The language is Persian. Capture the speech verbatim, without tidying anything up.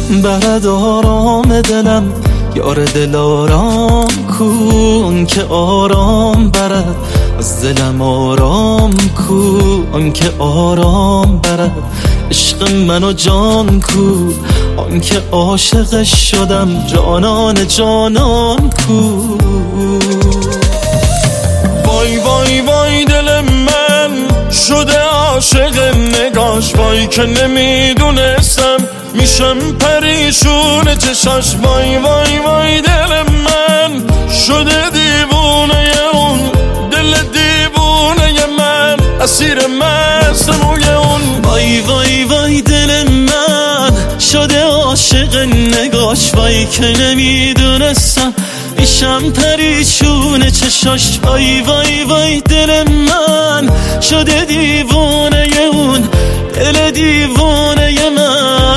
برد آرام دلم یار دل آرام کن که آرام برد از دلم آرام کن که آرام برد عشق من و جان کو آن که عاشقش شدم جانان جانان کو وای وای وای دل من شده عاشق نگاش وای که نمیدونستم میشم پریشون چشاش وای وای وای دل من شده دیوونه اون دل دیوونه من اسیر مست موی اون وای وای وای دل من شده عاشق نگاش وای که نمیدونستم میشم پریشون چشاش وای وای وای دل من شده دیوونه اون دل دیوونه